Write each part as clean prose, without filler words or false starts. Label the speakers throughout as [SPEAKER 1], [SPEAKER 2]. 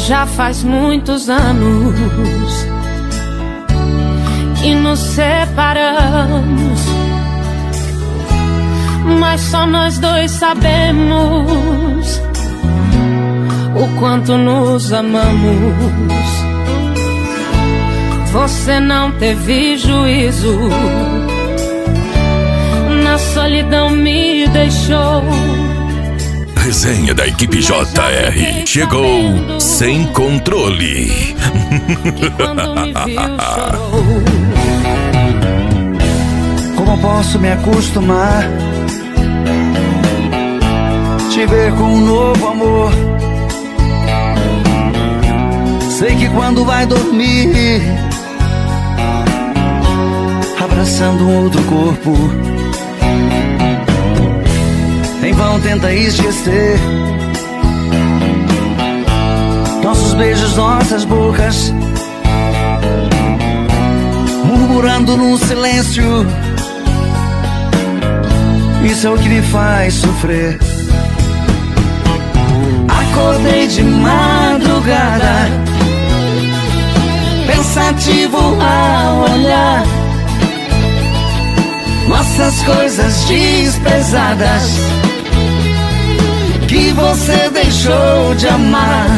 [SPEAKER 1] Já faz muitos anos que nos separamos, mas só nós dois sabemos o quanto nos amamos. Você não teve juízo, na solidão me deixou.
[SPEAKER 2] Resenha da equipe JR chegou sem controle.
[SPEAKER 1] E quando me viu chorou.
[SPEAKER 3] Como posso me acostumar? Te ver com um novo amor. Sei que quando vai dormir, abraçando um outro corpo, em vão tenta esquecer nossos beijos, nossas bocas, murmurando no silêncio. Isso é o que me faz sofrer. Acordei de madrugada, pensativo ao olhar nossas coisas desprezadas que você deixou de amar.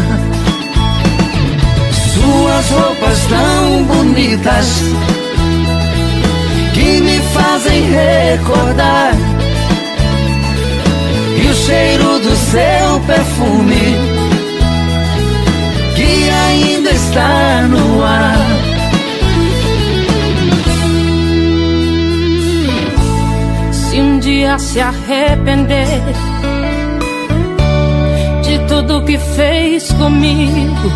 [SPEAKER 3] Suas roupas tão bonitas que me fazem recordar, e o cheiro do seu perfume que ainda está no ar.
[SPEAKER 1] Se um dia se arrepender de tudo que fez comigo,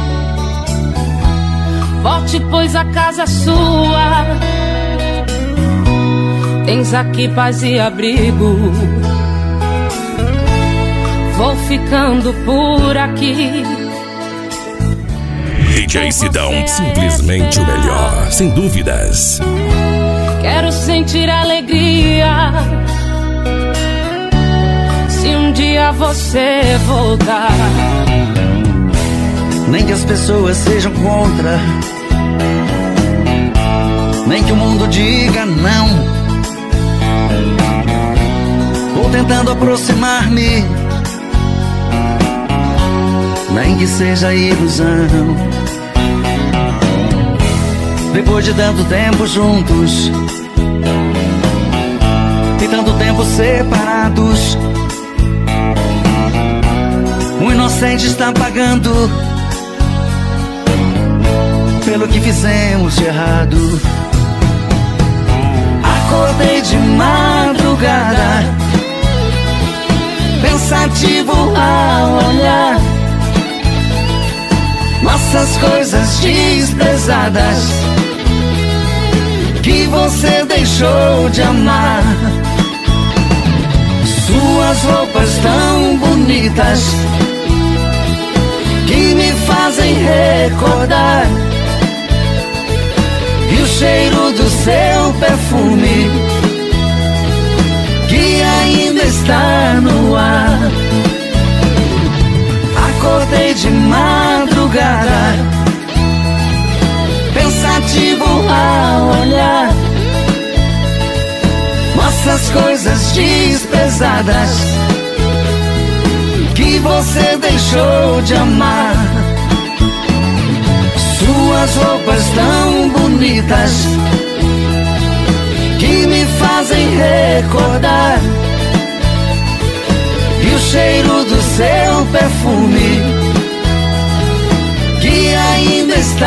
[SPEAKER 1] volte, pois a casa é sua. Tens aqui paz e abrigo. Vou ficando por aqui.
[SPEAKER 2] DJ Sidão, simplesmente o melhor, sem dúvidas.
[SPEAKER 1] Quero sentir alegria se um dia você voltar.
[SPEAKER 3] Nem que as pessoas sejam contra, nem que o mundo diga não. Vou tentando aproximar-me, nem que seja ilusão. Depois de tanto tempo juntos e tanto tempo separados, o inocente está pagando pelo que fizemos de errado. Acordei de madrugada, pensativo ao olhar nossas coisas desprezadas que você deixou de amar. Suas roupas tão bonitas que me fazem recordar, e o cheiro do seu perfume que ainda está no ar. Acordei de madrugada, pensativo ao olhar nossas coisas desprezadas que você deixou de amar. Suas roupas tão bonitas que me fazem recordar, e o cheiro do seu perfume que ainda está